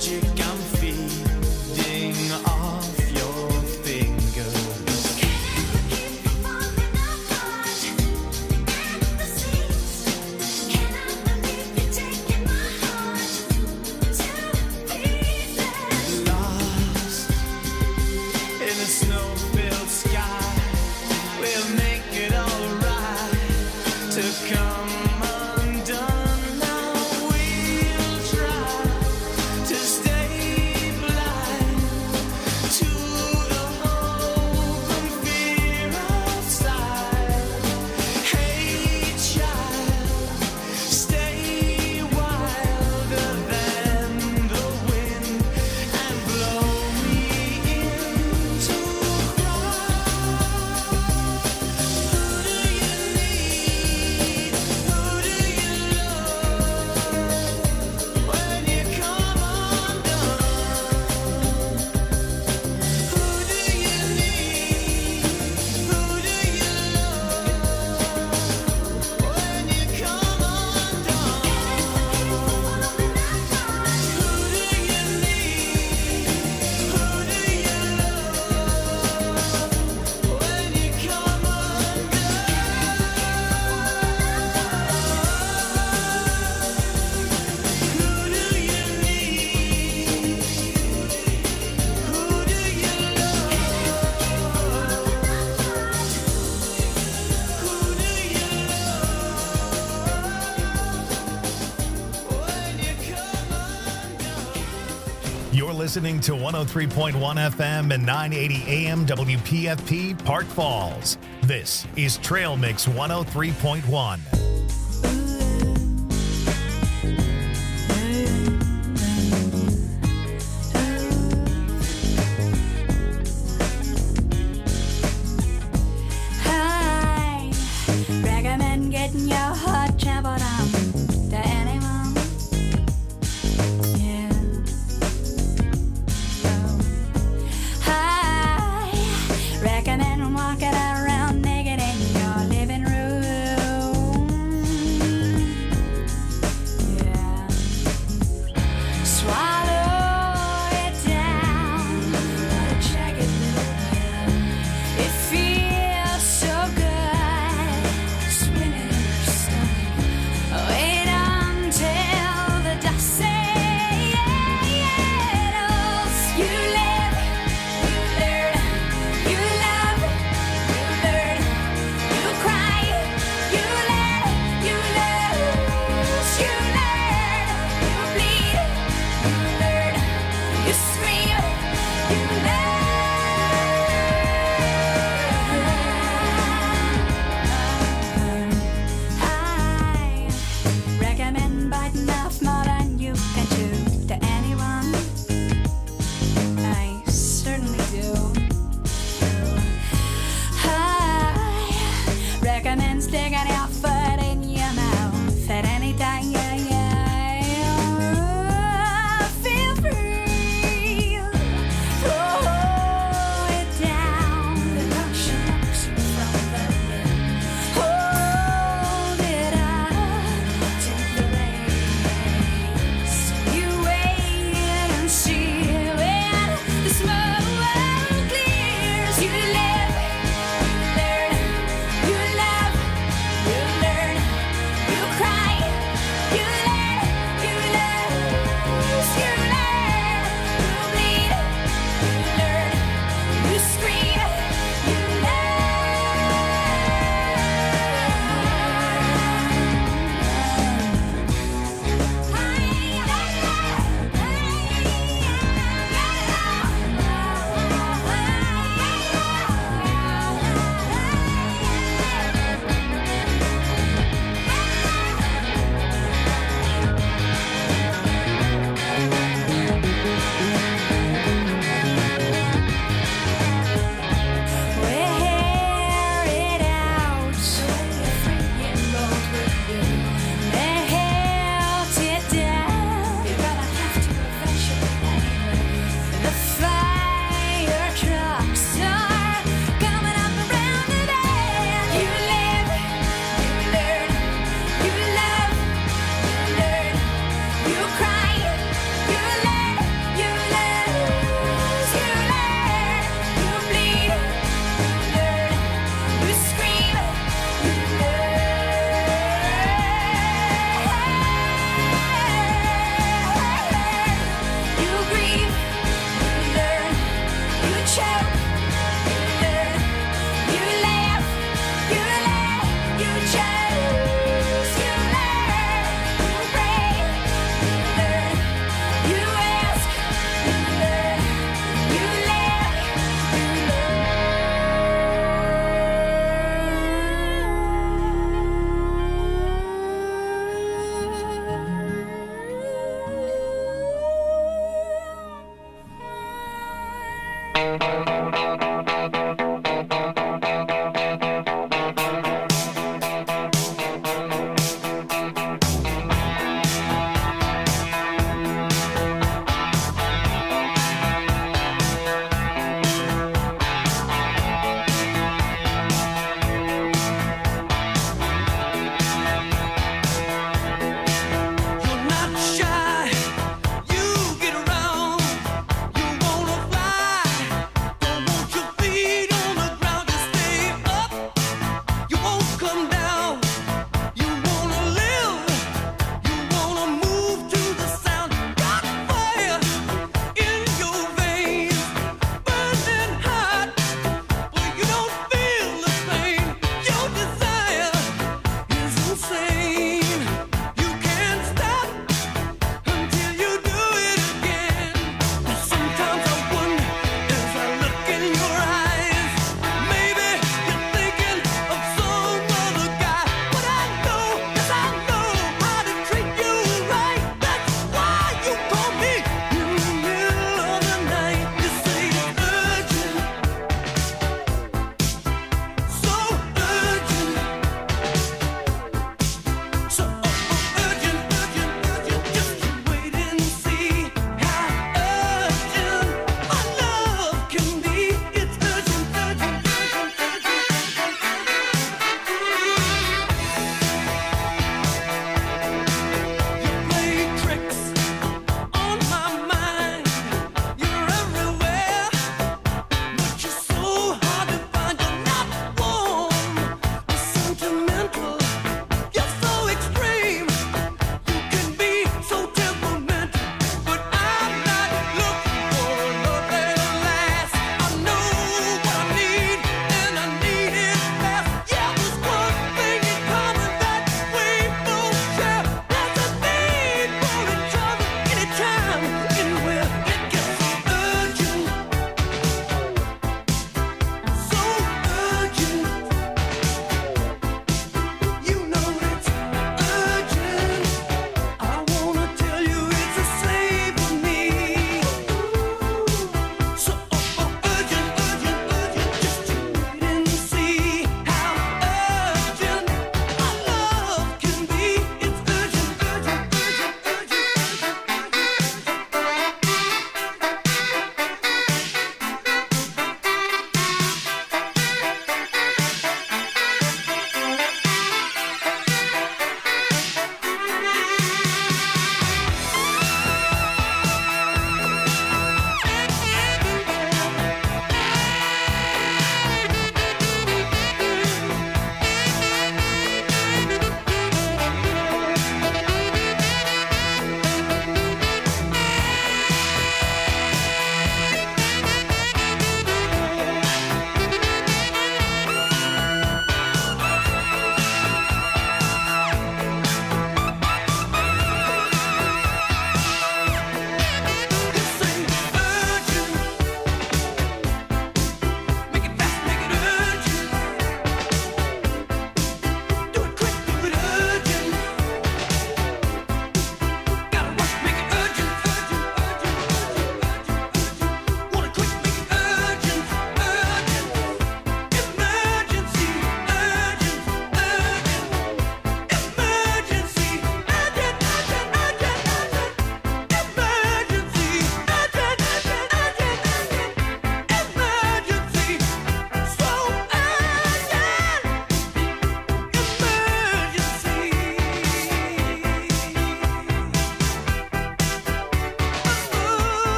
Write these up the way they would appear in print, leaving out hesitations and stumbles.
magic I'm feeding off your fingers. Lost in a snow-filled sky, we'll make it alright to come undone. Now we'll try to stay blind to the hope and fear outside. Hey child, stay wilder than the wind and blow me into cry. Who do you need? Who do you love when you come undone? Who do you need? Who do you love when you come undone? Who do you need? Who do you love when you come You're listening to 103.1 FM and 980 AM WPFP Park Falls. This is Trail Mix 103.1. I recommend getting your heart trampled on to anyone. Yeah. I recommend walking around naked in your living room.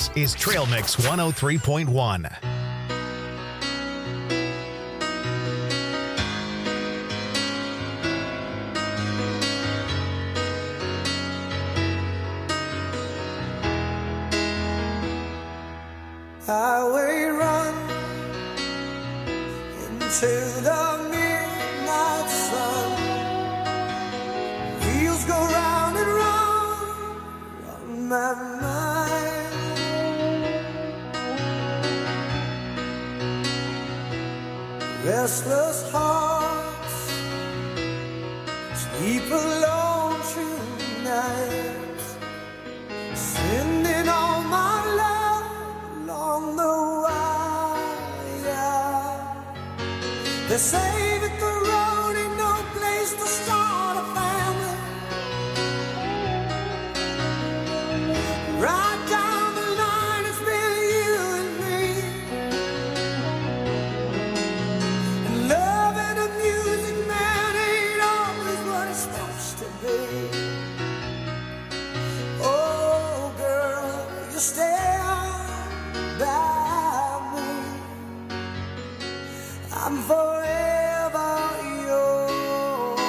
This is Trail Mix 103.1. Highway run into the midnight sun. Wheels go round and round on my mind. Restless hearts sleep alone through nights, sending all my love along the wire. They say that the road ain't no place to start a family. Right down the line, it's been you and me. And love and a music man ain't always what it's supposed to be. Oh, girl, you stand by me. I'm forever yours,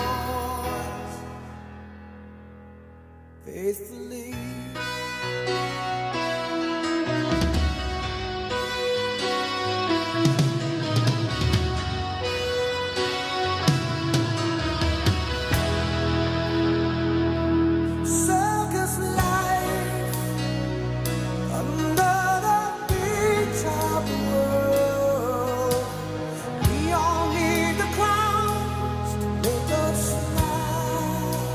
faithfully. Circus life under the big top world. We all need the clowns to make us smile.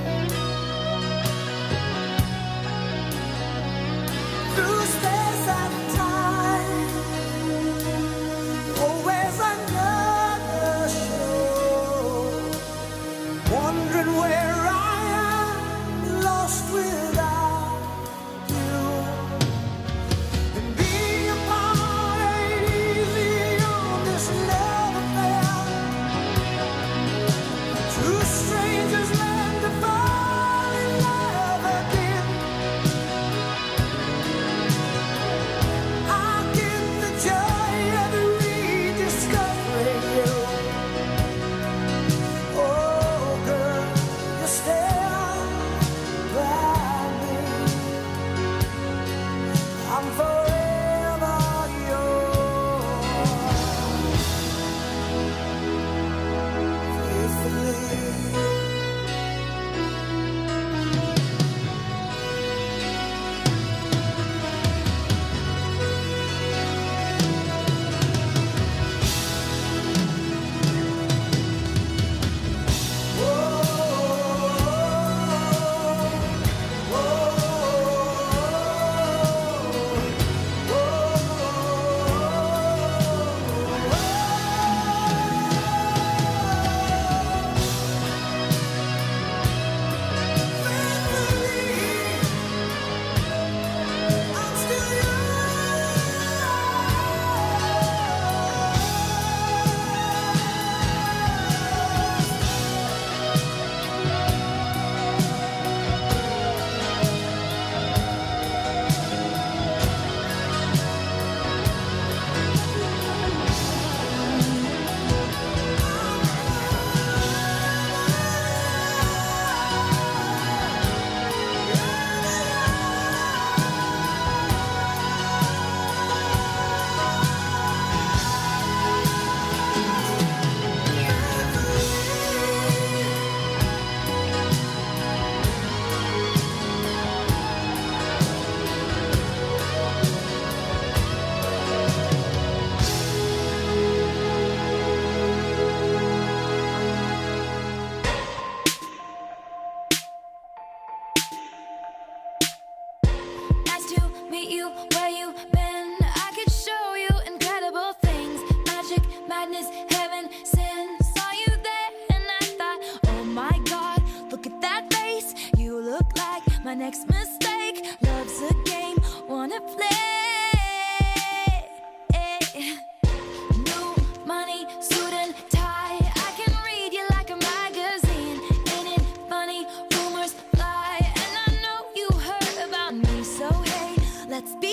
Through space and time, always another show. Wondering where I am, lost without you. And being apart ain't easy on this love affair. Two strangers learn to fall in love again. I get the joy of rediscovering you. Oh, girl, you stand by me. I'm forever yours, faithfully. I'm still yours. Nice to meet you where you been. I could show you incredible things. Magic, madness, heaven, sin. Saw you there and I thought, oh my God, look at that face. You look like my next mistake. Love's a game, wanna play. New money, suit and tie. I can read you like a magazine. Ain't it funny? Rumors fly, and I know you heard about me. So hey, let's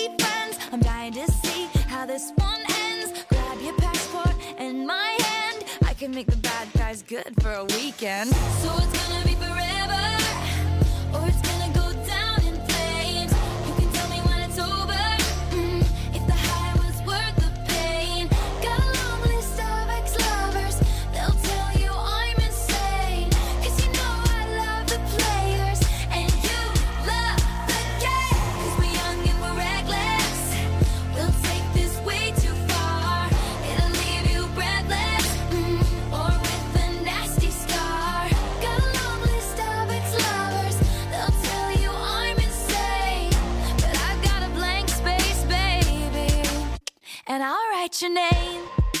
can make the bad guys good for a weekend. So it's gonna be forever, or it's gonna go down in flames. You can tell me when it's over, if the high was worth the pain. Got a long list of ex-lovers, they'll tell you I'm insane. 'Cause you know I love the players, and you love the game. 'Cause we're young and we're reckless, we'll take this way too far. It'll leave you breathless, or with a nasty scar. Got a long list of ex-lovers, they'll tell you I'm insane. But I've got a blank space, baby, and I'll write your name.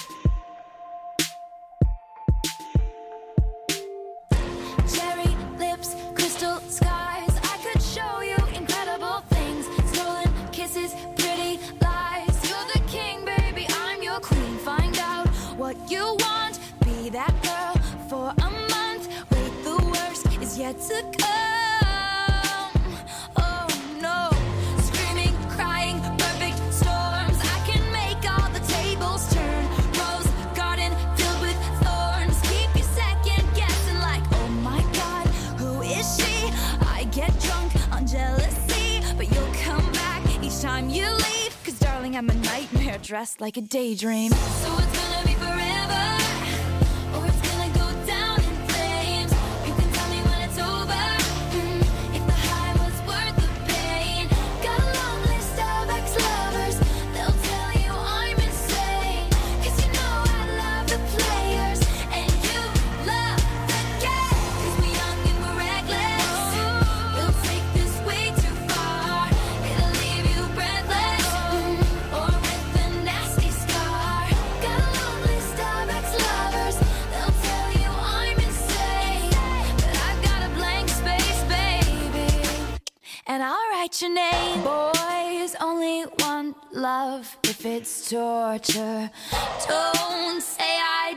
Cherry lips, crystal skies, I could show you incredible things. Stolen kisses, pretty lies. You're the king, baby, I'm your queen. Find out what you want, be that girl for a month. Wait, the worst is yet to come. Oh no, screaming, crying, perfect storms. I can make all the tables turn. Rose garden filled with thorns. Keep you second guessing like, oh my god, who is she? I get drunk on jealousy, but you'll come back each time you leave. 'Cause darling, I'm a nightmare dressed like a daydream. So it's gonna be forever, or it's gonna go down in flames. You can tell me when it's over, if the high was worth the pain. Got a long list of ex-lovers, they'll tell you I'm insane. 'Cause you know I love the players, and you love the game. 'Cause we're young and we're reckless, we'll take this way too far. It'll leave you breathless, or with a nasty scar. Got a long list of ex-lovers, they'll tell you I'm insane. But I've got a blank space, baby, and I'll write your name. Boys only want love if it's torture. Don't say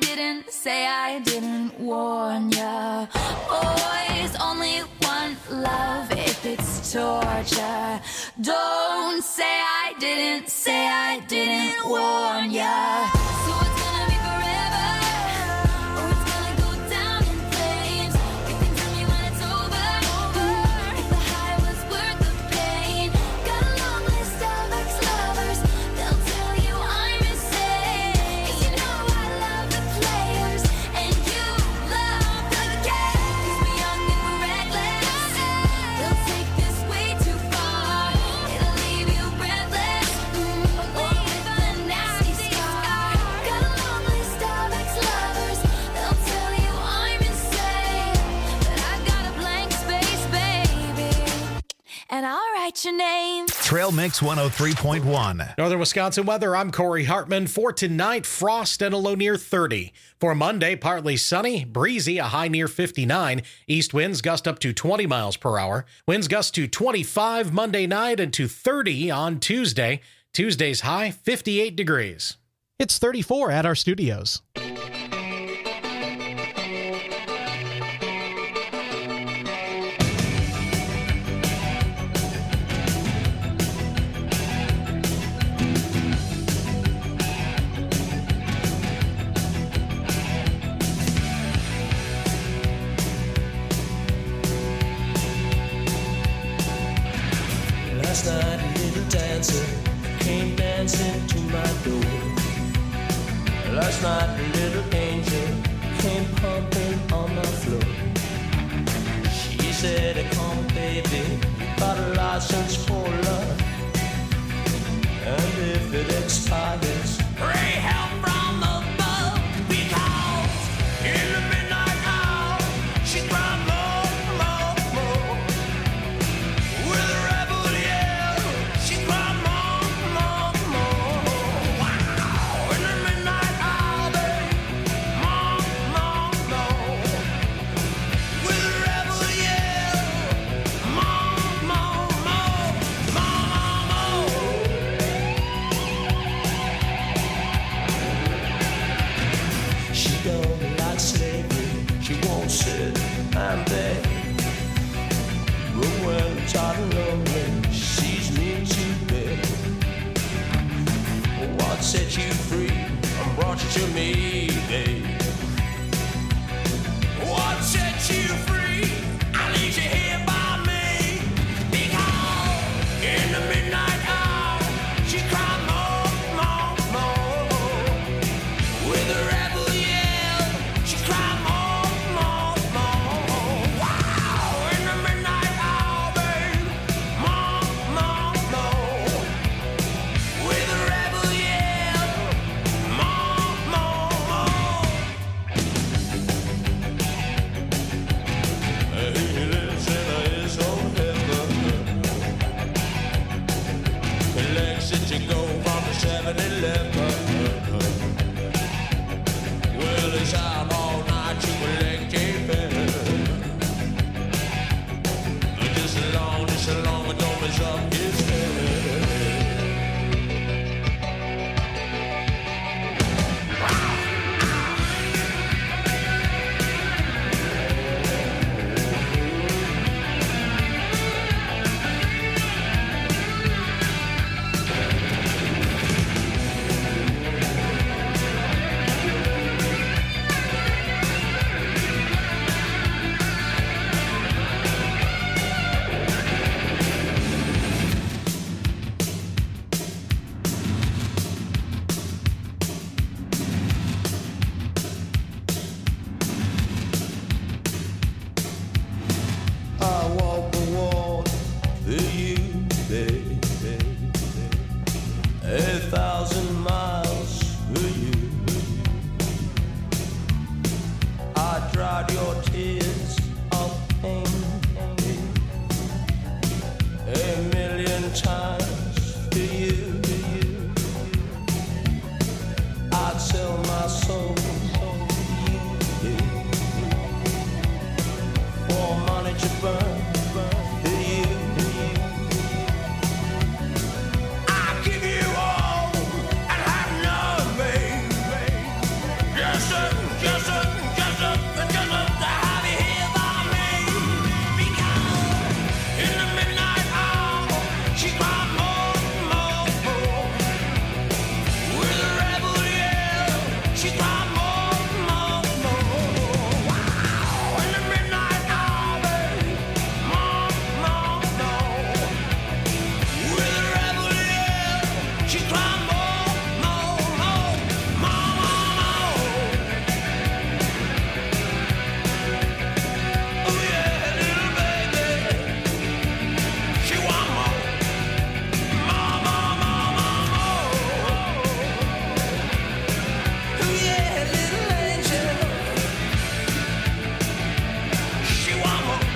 I didn't warn ya. Boys only want love if it's torture. Don't say I didn't warn ya. So it's gonna be forever, or it's gonna go down in flames. You can tell me when it's over, if the high was worth the pain. Got a long list of ex-lovers, they'll tell you I'm insane. 'Cause you know I love the players, and you love the game. 'Cause we're young and we're reckless, they'll take this way too far. It'll leave you breathless, or with a nasty scar. Got a long list of ex-lovers, they'll tell you I'm insane. But I've got a blank space, baby, and I'll write your name. Trail Mix 103.1. Northern Wisconsin weather, I'm Corey Hartman. For tonight, frost and a low near 30. For Monday, partly sunny, breezy, a high near 59. East winds gust up to 20 miles per hour. Winds gust to 25 Monday night and to 30 on Tuesday. Tuesday's high, 58 degrees. It's 34 at our studios. Last night a little dancer came dancing to my door. Last night a little angel came pumping on my floor. She said, come baby, you got a license for love, and if it expires, pray help from above. Because in the midnight hour she cried more, more, more. With a rebel yell, she cried more, more, more. Wow! In the midnight hour, babe, more, more, more. With a rebel yell, more, more, more, more, more. She don't like slavery, she won't sit and beg. But when I'm tired and lonely, she sees me too big. What set you free and brought you to me, babe? soul. For money to burn, you. I give you all and have nothing. Just to have you here by me. Because in the midnight hour, she cried more. With a rebel yell, she cried more. Wow, in the midnight hour, more. With a rebel yell, she cried more. Oh yeah, little baby, she want more. Oh yeah, little angel, she want more.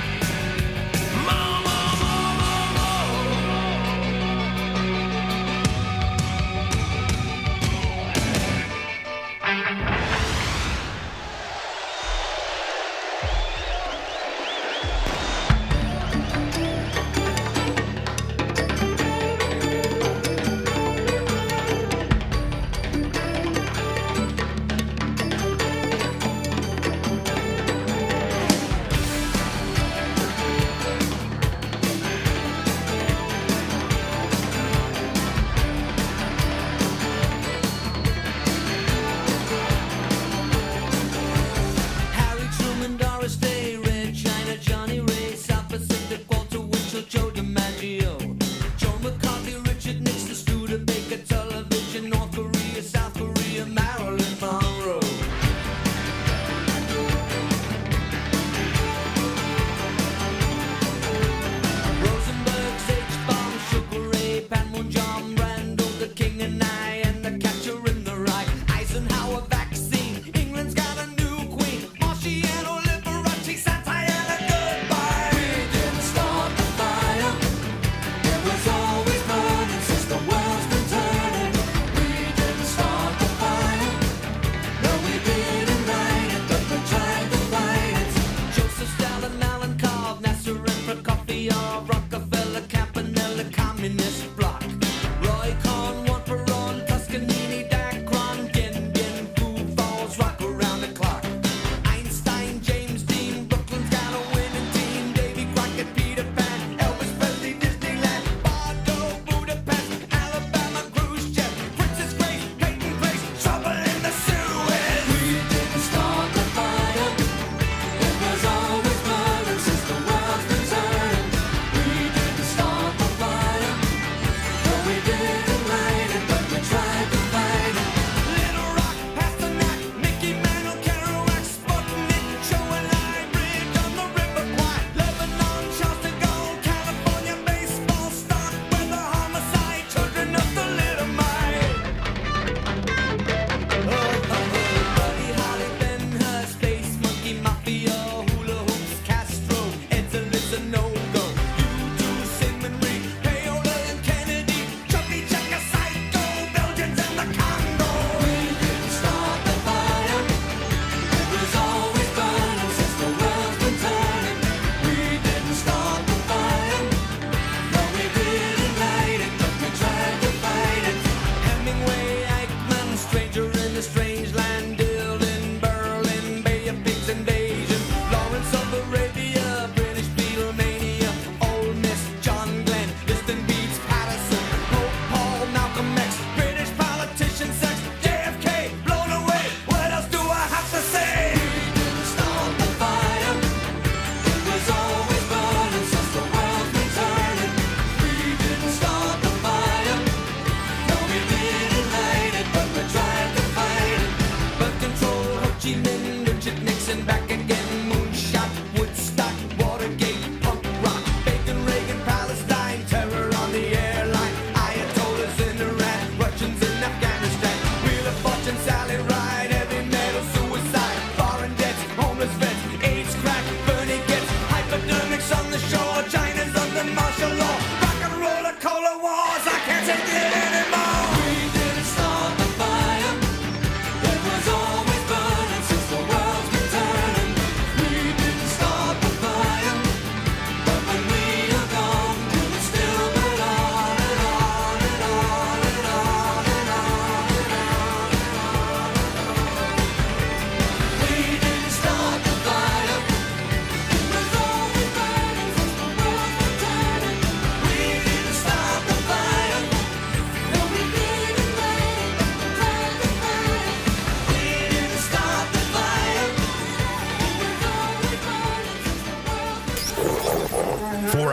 Harry Truman, Doris Day, Red China, Johnny Ray, South Pacific, Walter Winchell, Joe DiMaggio, Joe McCarthy, Richard Nixon, Studebaker, television, North Korea, South Korea, Marilyn Monroe. Rosenberg, H-Bomb, Sugar Ray, Panmunjom, Randall, the King and I, and the Catcher in the Rye. Eisenhower vaccine, England's got a new queen. Marciano, Liberace, Santayana, goodbye. We didn't start the fire. It was always burning since the world's been turning. We didn't start the fire. No, we didn't light it, but we tried to fight it. Joseph Stalin, Alan Cobb, Nasser and Prokofiev, Rockefeller, Campanella, Communist Bloc. Roy Cohn, Juan Perón, Toscanini, Dacron, Gin, Food Falls, rock around the clock. Einstein, James Dean, Brooklyn's got a winning team. Davy Crockett, Peter Pan, Elvis Presley, Disneyland, Bordeaux, Budapest, Alabama, Khrushchev, Princess Grace, Peyton Place, trouble in the Suez. We didn't start the fire. It was always burning since the world's been turning. We didn't start the fire. No, we didn't light it, but we tried to fight it. Little Rock, Pasternak, Mickey Mantle, Kerouac, Sputnik, Joe and Hybrid on the River Kwai, Lebanon, Charles de Gaulle, California, baseball, stock, weather, homicide, children of the little mite. Buddy Holly, Ben Hur, Space Monkey, Mafia, Hula Hoops, Castro, Ed's a no-go. U2, Simon Reed, Payola and Kennedy, Chubby Checker, Psycho, Belgians and the Congo. We didn't start the fire. It was always burning since the world's been turning. We didn't start the fire. No, we didn't light it, but we tried to fight it. Hemingway, Eichmann, Stranger in a Strange Land, Dylan, Berlin, Bay of Pigs invasion, Lawrence of Arabia, British Beatlemania, Ole Miss, John Glenn, Liston Beats, Patterson, Pope Paul, Malcolm X, British politician, sex, JFK, blown away. What else do I have to say? We didn't start the fire. It was always burning since the world's been turning. We didn't start the fire. No, we didn't light it, but we tried to fight it.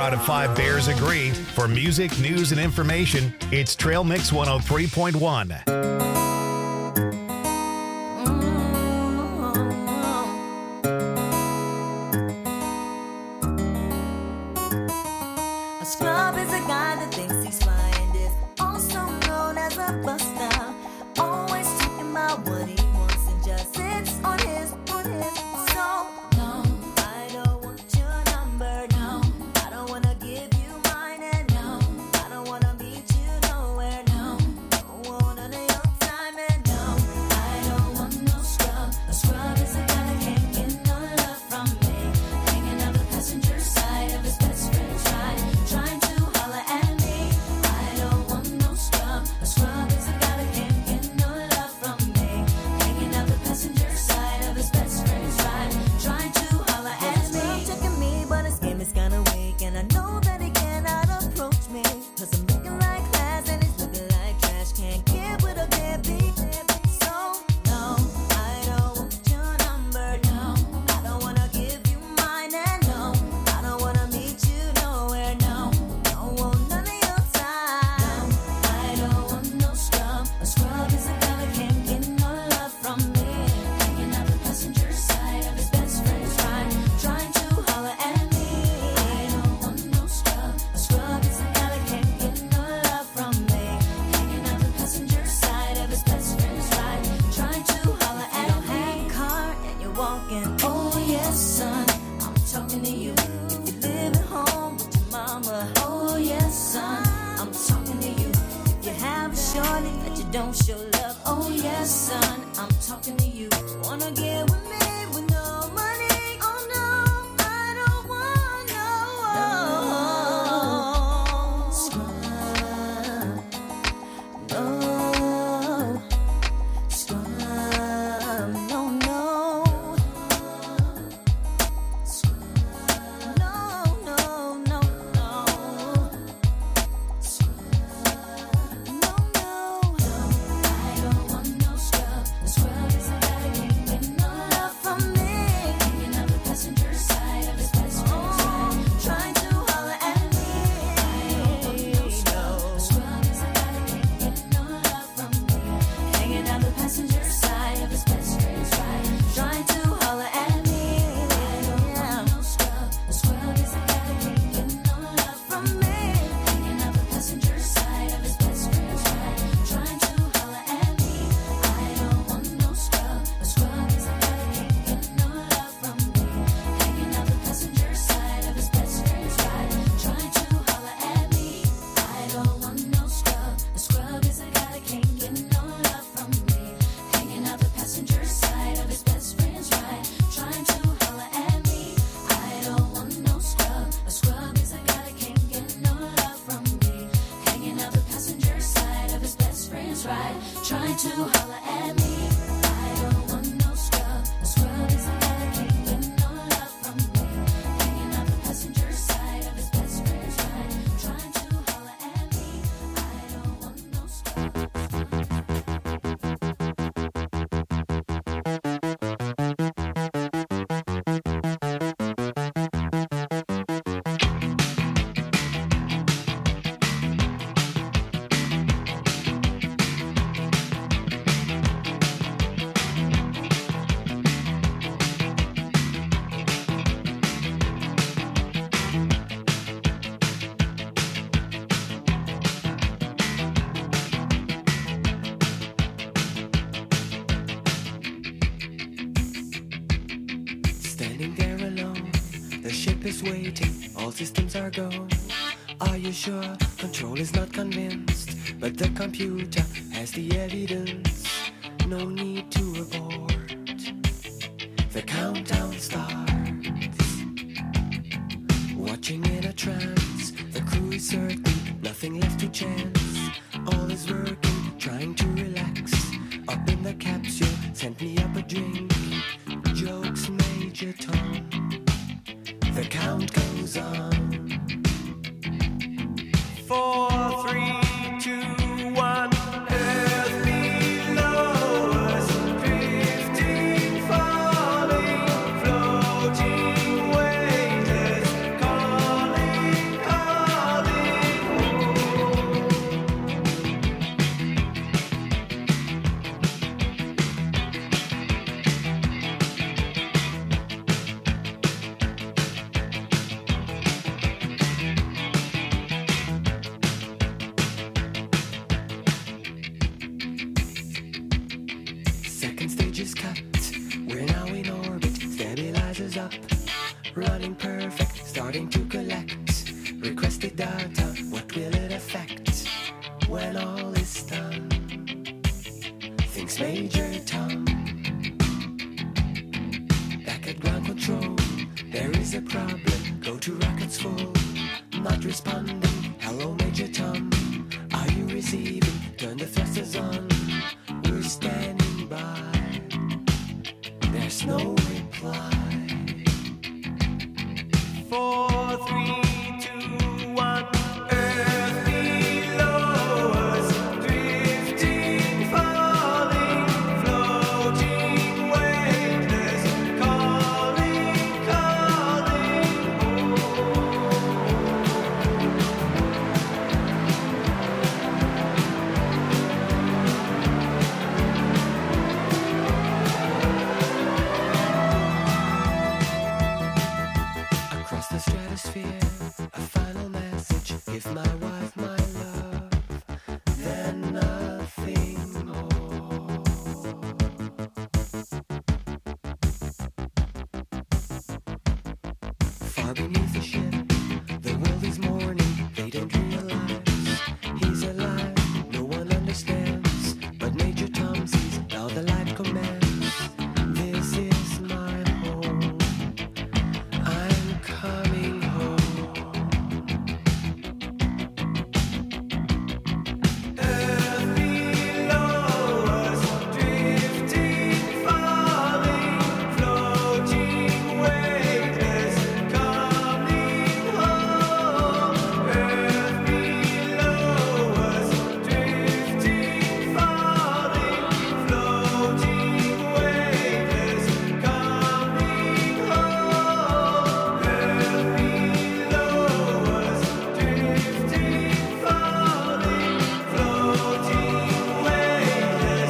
out of 5 Bears agree. For music, news, and information, it's Trail Mix 103.1. A scrub is a guy that thinks he's fly and is also known as a buster. Always talking about what he wants and just sits on his. So, no, I don't want your number, no. I don't wanna give you mine, and no, I don't wanna meet you nowhere, no. Don't want none of your time, and no, I don't want no scrub. A scrub is a guy that can't get no love from me. Hanging out the passenger side of his best friend's ride, trying to holler at me. I don't want no scrub. A scrub is a guy that can't get no love from me. Hanging out the passenger side of his best friend's ride, trying to holler at me. He's checking me, but his game is kinda weak, and I know that he cannot approach me. 'Cause I'm looking like class and he's looking like trash. Can't get with a deadbeat. So, no, I don't want your number, no. I don't wanna give you mine, and no, I don't wanna meet you nowhere, no. Don't want none of your time. I don't want no scrub. A scrub is a guy that can't get no love from me. Hanging out the passenger side of his best friend's ride, trying to holler at me. I don't want no scrub. A scrub is a guy that can't get no love from me. Hanging out the passenger side of his best friend's ride, trying to holler at me. You don't have a car and you're walking. Oh yes, son, I'm talking to you. If you live at home with your mama. Oh yes, son, I'm talking to you. If you have a shorty that you don't show love. Oh yes, son, I'm talking to you. Wanna get with me with no money? Oh no, I don't want no scrub. No scrub. No, no. No, no, no, no. No, no. I don't want no scrub. A scrub is a guy that can't get no love from me. Hanging out the passenger side of his best friend's ride, trying to holler at me. I don't want no scrub. A scrub is a guy that can't get no love from me. Hanging out the passenger side of his best friend's ride, trying to holler at me. I don't want no scrub. A scrub is a guy that can't get no love from me. Hanging out the passenger side of his best friend's ride, trying to holler at me. I don't want no scrub. A scrub is a guy that can't get no love from me. Hanging out the passenger side of his best friend's ride, trying to holler at me. I don't want no scrub. A scrub is a guy that can't get no love from me. Hanging out the passenger side of his best friend's ride, trying to holler at me. I don't want no scrub. A scrub is a guy that can't get no love from me. Hanging out the passenger side of his best friend's ride, trying to holler at me. I don't want no scrub. A scrub is a guy that can't get no love from me. Hanging out the passenger side of his best friend's ride, trying to holler at me. I don't want no scrub. Standing there alone, the ship is waiting, all systems are go. Are you sure? Control is not convinced, but the computer has the evidence. No need to abort. The countdown starts. Watching in a trance, the crew is certain, nothing left to chance. All is working, trying to relax. Up in the capsule, sent me up a drink. Jokes, Major Tom. The count goes on. 4, 3, 2, 1. Earth below us, drifting, falling, floating, weightless, calling cut. We're now in orbit, stabilizers up. Running perfect, starting to collect. Requested data, what will it affect? When all is done, thinks Major Tom. Back at ground control, there is a problem. Go to rockets full, not responding. Hello Major Tom, are you receiving? Turn the thrusters on, we're standing by. There's no reply. 4, 3, 2, 1. Earth below us, drifting, falling, floating, weightless, calling, calling across the stratosphere, a final message. Give my wife my love, then nothing more. Far beneath the ship, the world is mourning. They don't realize he's alive. No one understands, but Major Tom sees how the light commands. This is my home. I'm coming home. Earth below us, drifting, falling, floating, weightless, coming home. Earth below us, drifting, falling, floating, weightless, coming home. Earth below us, drifting, falling, floating, weightless,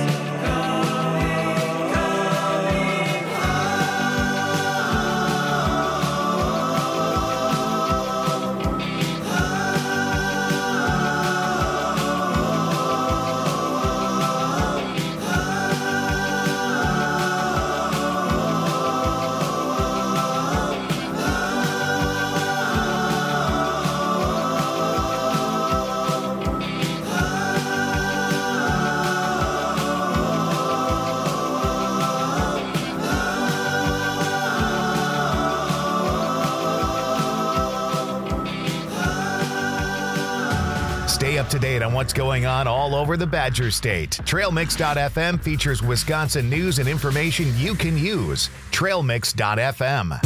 Stay up to date on what's going on all over the Badger State. TrailMix.fm features Wisconsin news and information you can use. TrailMix.fm.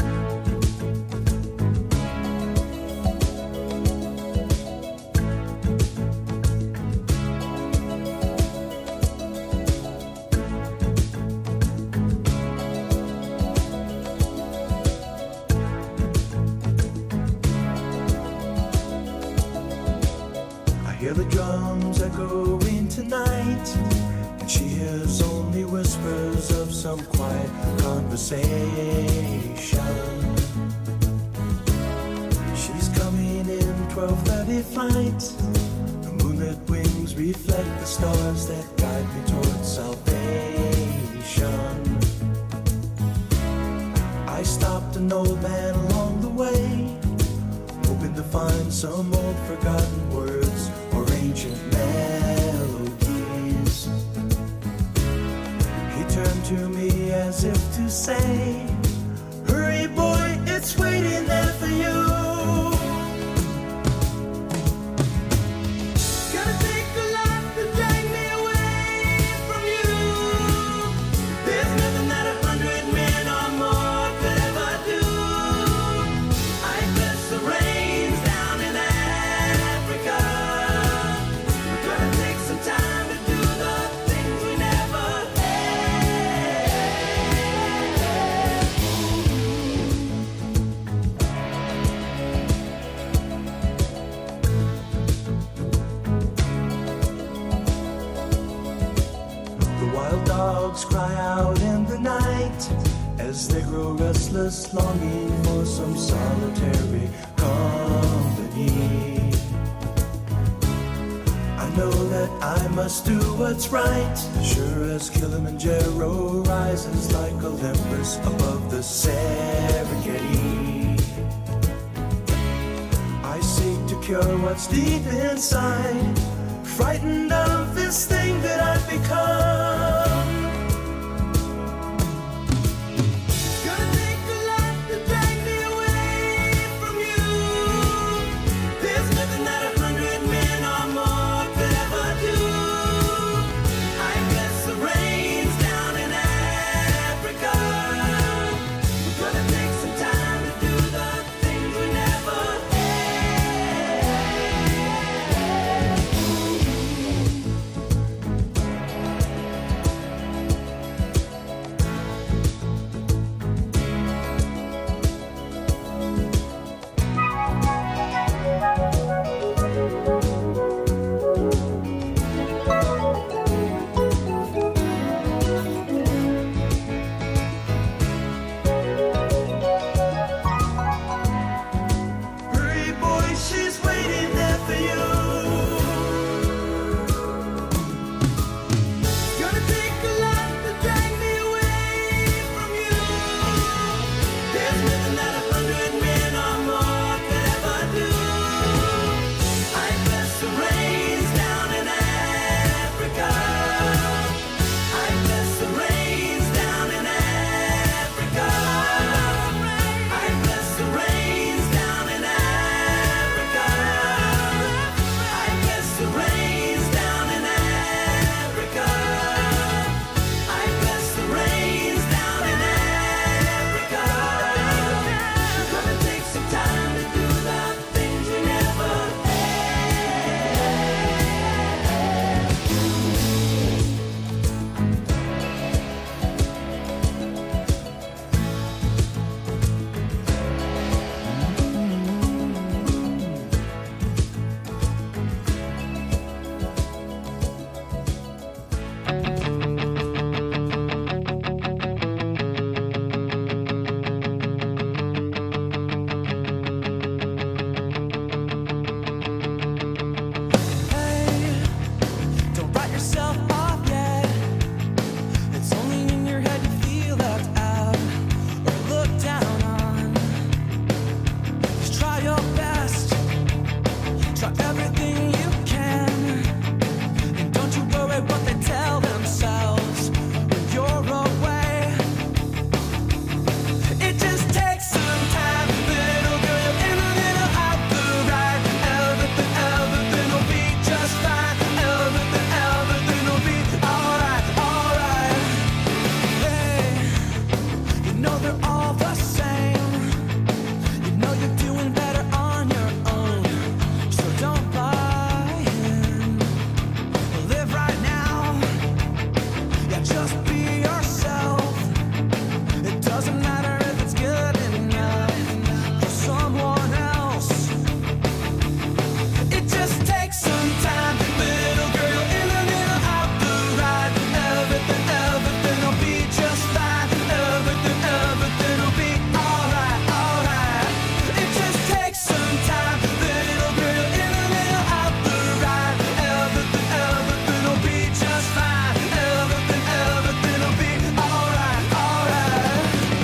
I hear the drums echoing tonight, and she hears only whispers of some quiet conversation. She's coming in 12:30 flight. The moonlit wings reflect the stars that guide me towards salvation. I stopped an old man along the way, hoping to find some old forgotten words or ancient melodies. He turned to me as if to say, hurry boy, it's waiting there for you. Gonna take a lot to drag me away from you. There's nothing that 100 men or more could ever do. I bless the rains down in Africa. We're gonna take some time to do the things we never The wild dogs cry out in the night as they grow restless, longing for some solitary company. I know that I must do what's right. Sure as Kilimanjaro rises like Olympus above the Serengeti. I seek to cure what's deep inside, frightened of this thing that I've become. Gonna take a lot to drag me away from you. There's nothing that 100 men or more could ever do. I bless the rains down in Africa. We're gonna take some time to do the things we never Hurry, boy, she's waiting there for you. Gonna take a lot to drag me away from you. There's nothing that 100 men or more could ever do. I bless the rains down in Africa. I bless the rains down in Africa. I bless the rains down in Africa. I bless the rains down in Africa. I bless the rains down in Africa. We're gonna take some time to do the things we never Don't write yourself off yet. It's only in your head you feel left out or looked down on. Just try your best. Try everything you can. And don't you worry what they tell themselves when you're away. It just takes some time, little girl. You're in a little out the right. Everything will be just fine. Everything will be alright, alright. Hey, you know they're all the same. You know you're doing better on your own. So don't buy in. Live right now. Yeah, just be yourself. It doesn't matter if it's good enough for someone else. It just takes some time, little girl. In a little out the right. Everything will be just fine. Everything will be alright, alright. It just takes some time, little girl. In a little out the right. Everything will be just fine. Everything will be alright, alright.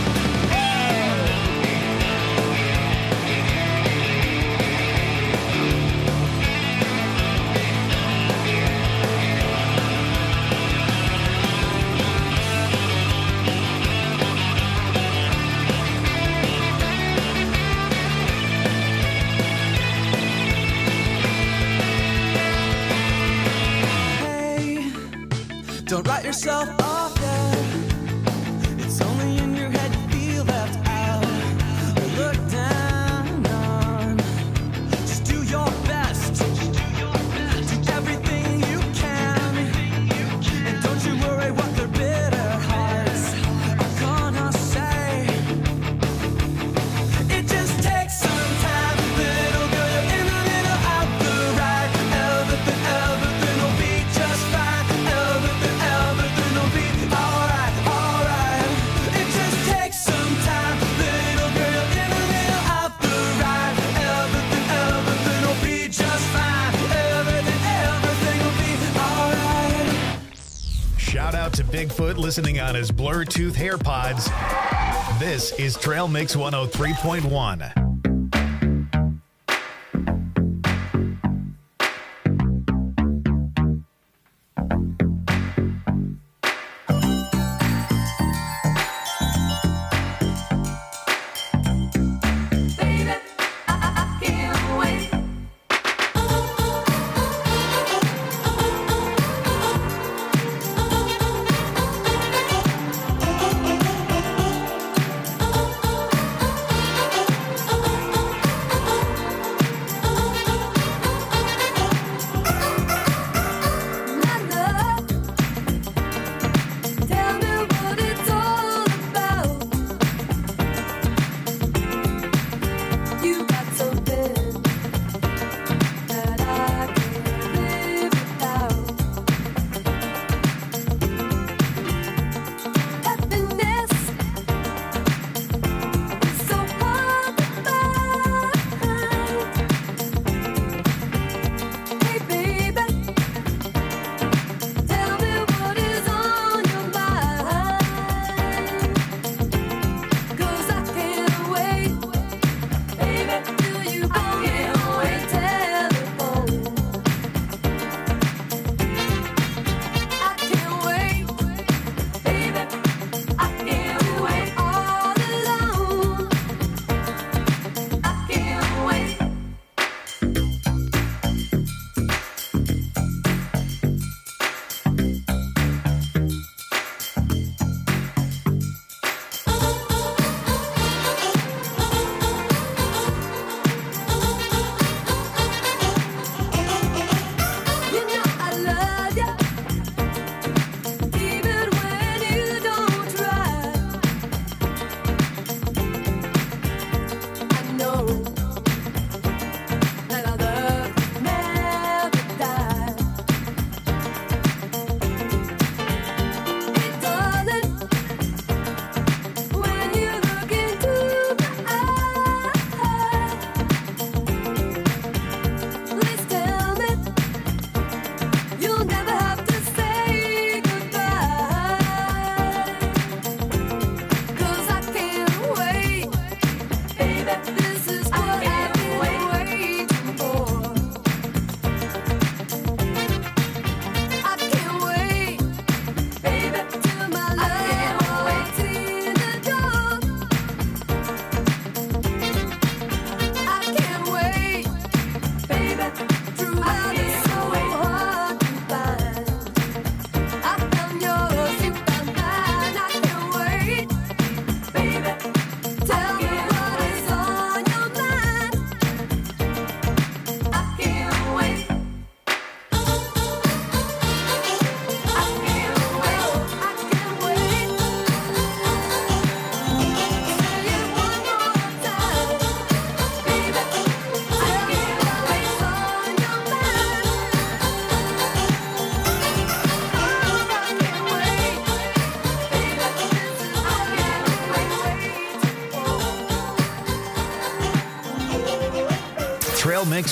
Hey, don't write yourself off yet. It's only in your head you feel left out or looked down on. Just do your best. Do everything you can. And don't you worry what their bitter hearts are gonna say. It just takes some time, little girl. You're in a little out the right. Everything will be just fine. Everything will be Lightfoot listening on his Bluetooth AirPods. This is Trail Mix 103.1. Trail Mix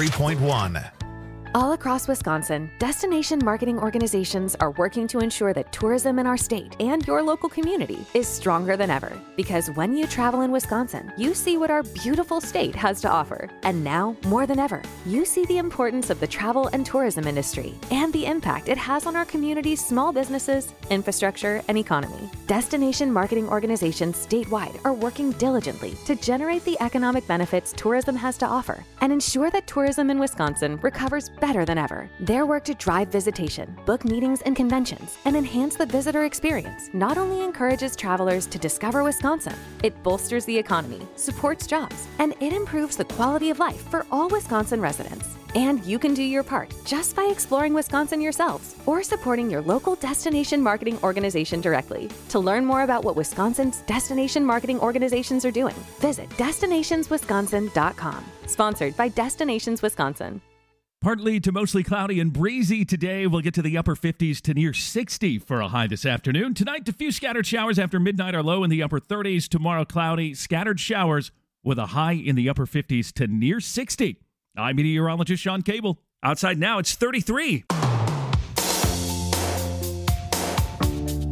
103.1. All across Wisconsin, destination marketing organizations are working to ensure that tourism in our state and your local community is stronger than ever. Because when you travel in Wisconsin, you see what our beautiful state has to offer. And now, more than ever, you see the importance of the travel and tourism industry and the impact it has on our community's small businesses, infrastructure, and economy. Destination marketing organizations statewide are working diligently to generate the economic benefits tourism has to offer and ensure that tourism in Wisconsin recovers better than ever. Their work to drive visitation, book meetings and conventions, and enhance the visitor experience not only encourages travelers to discover Wisconsin, it bolsters the economy, supports jobs, and it improves the quality of life for all Wisconsin residents. And you can do your part just by exploring Wisconsin yourselves or supporting your local destination marketing organization directly. To learn more about what Wisconsin's destination marketing organizations are doing, visit destinationswisconsin.com. Sponsored by Destinations Wisconsin. Partly to mostly cloudy and breezy today. We'll get to the upper 50s to near 60 for a high this afternoon. Tonight, a few scattered showers after midnight are low in the upper 30s. Tomorrow, cloudy, scattered showers with a high in the upper 50s to near 60. I'm meteorologist Sean Cable. Outside now, it's 33.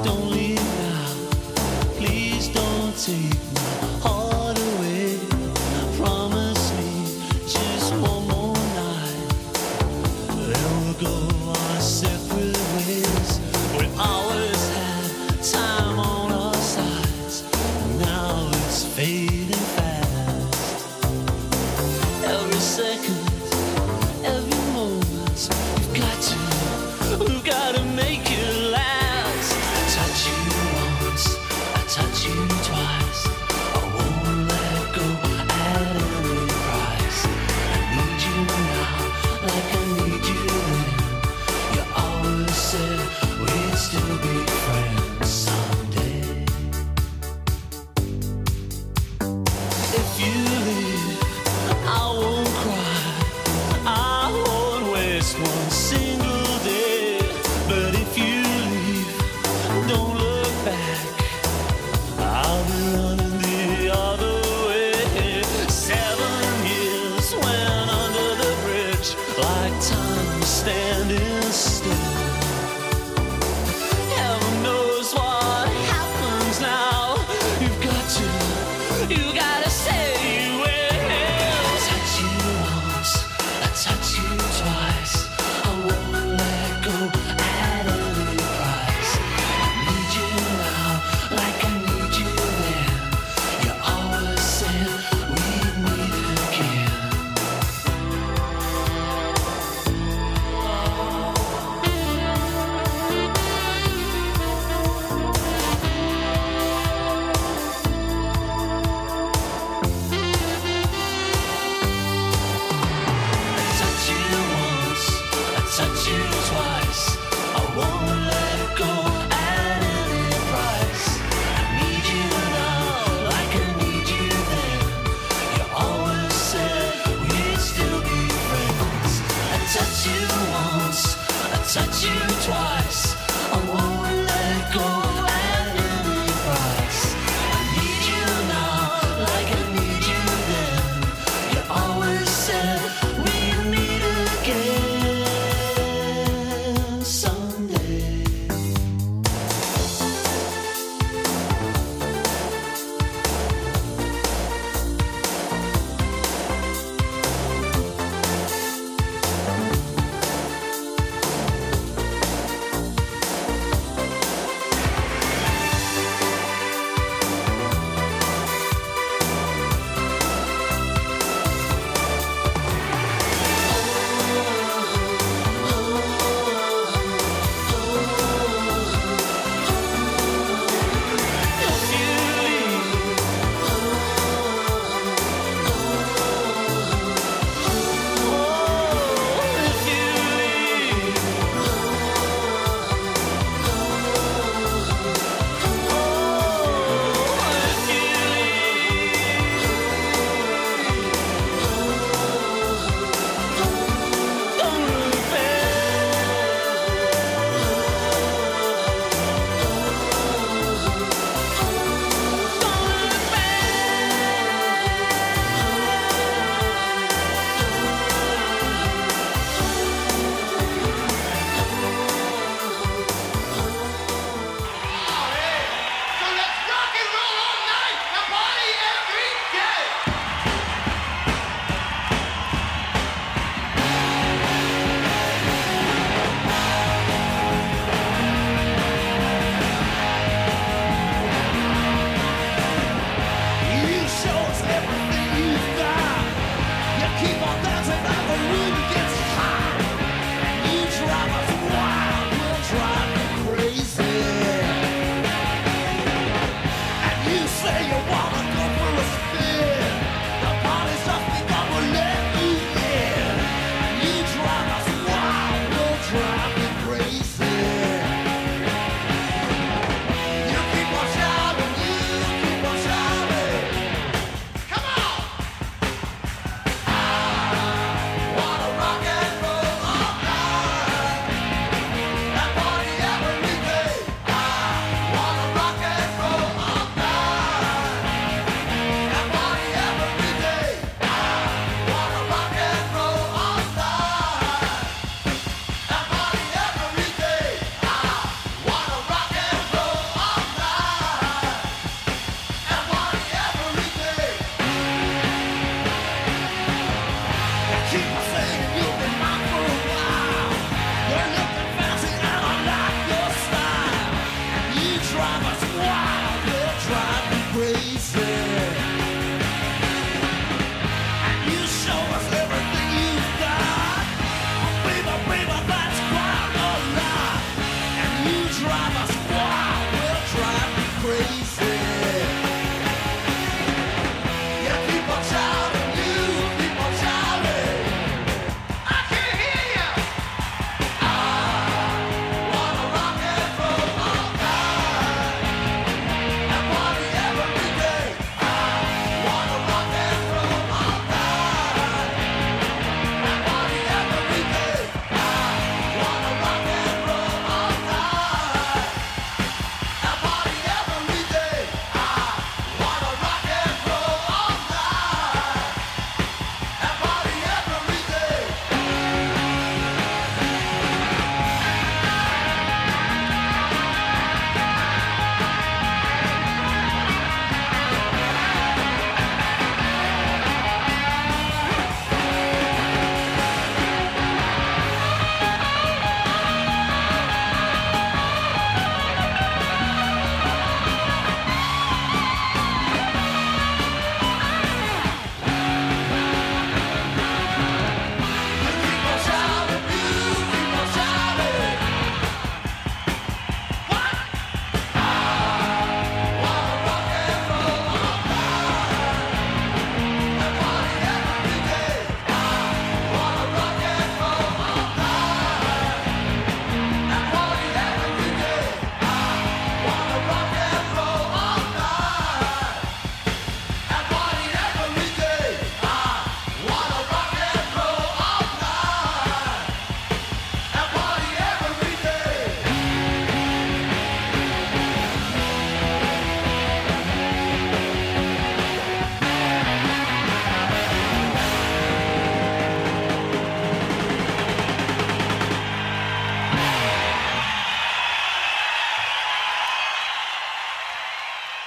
Don't leave now. Please don't take my heart away. Promise me just one more night. Then we'll go our separate ways. We always had time on our sides. Now it's fading fast. Every second, every moment, we've got to make it last. I touch you once, I touch you twice. I won't let go at any price. I need you now, like I need you then. You always said we'd still be friends someday. If you leave, I won't cry. I won't waste one single day. But if you leave, don't look back. I'll be running the other way. 7 years went under the bridge, like time was standing still. Heaven knows what happens now. You gotta say you will. I touch you once, I touch you twice. I won't let go at any price. I need you now, like I need you then. You always said we'd meet again. I touch you once, I touch you twice. I won't let go at any price. I need you now, like I need you then. You always said we'd still be friends. I touch you once, I touch you twice. I won't let go at any price. I need you now, like I need you then. You always said we'd meet again someday.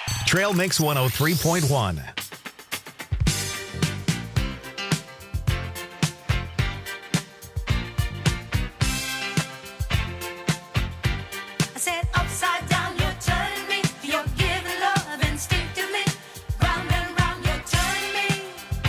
Trail Mix 103.1. I said upside down, you're turning me. You're giving love instinctively. Round and round, you're turning me.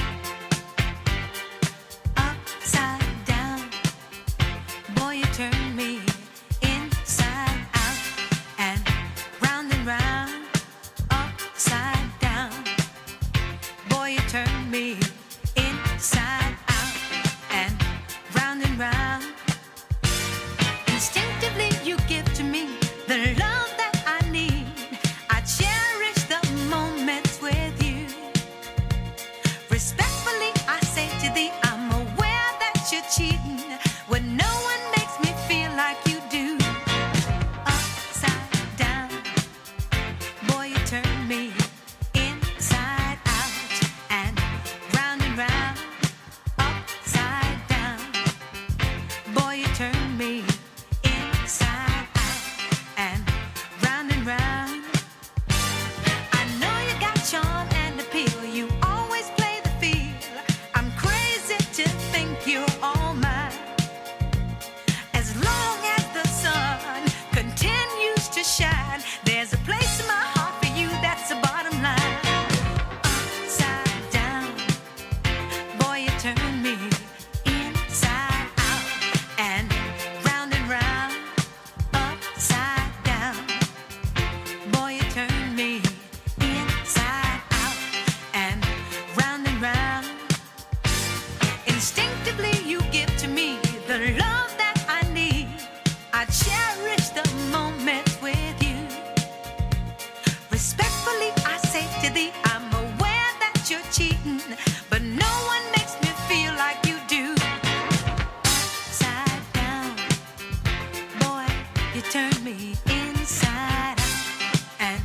Upside down, boy, you turn me inside out and round and round. Upside down, boy, you turn me inside out and round. Instinctively, you give to me the love that I need. I cherish the moments with you. Respectfully, I say to thee, I'm aware that you're cheating when no one makes me feel like you do. Upside down, boy, you turn me inside out and round. Upside down, boy, you turn me inside out and round. I know you got charm and appeal. You always play the field. I'm crazy to think you're all mine. As long as the sun continues to shine, there's a place in my heart for you. That's the bottom line. Upside down, boy, you turn me inside out and round. Upside down, boy, you turn me inside out and round. Instinctively, you give to me the love that I need. I cherish the moments with you. Respectfully, I say to thee, I'm aware that you're cheating, but no one makes me feel like you do. Upside down, boy, you turn me inside out and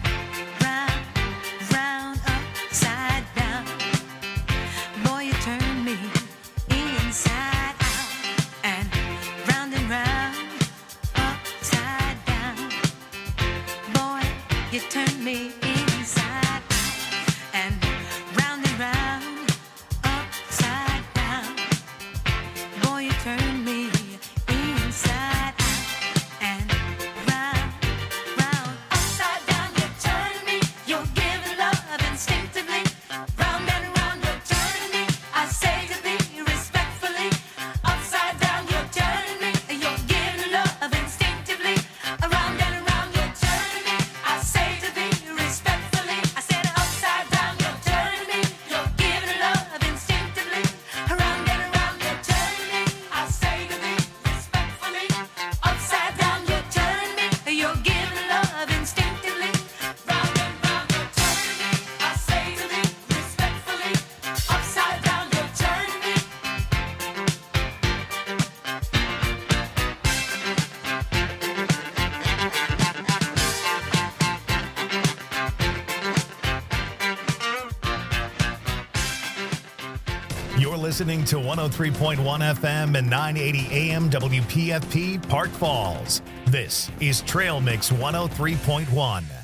round. Upside down, boy, you turn me inside out and round. Upside down, boy, you turn me inside out and round. Upside down, boy, you turn me inside out and round. Upside down, you're turning me. You're giving love instinctively. Round and round, you're turning me. I say to thee respectfully. Upside down, you're turning me. You're giving love instinctively. Around and around, you're turning me. I say to thee respectfully. I said upside down, you're turning me. You're giving love instinctively. Around and around, you're turning me. I say to thee respectfully. Upside down, you're turning me. You're giving love instinctively. Round and round, you're turning me. I say to thee respectfully. Upside down, you're turning me. You're listening to 103.1 FM and 980 AM WPFP Park Falls. This is Trail Mix 103.1.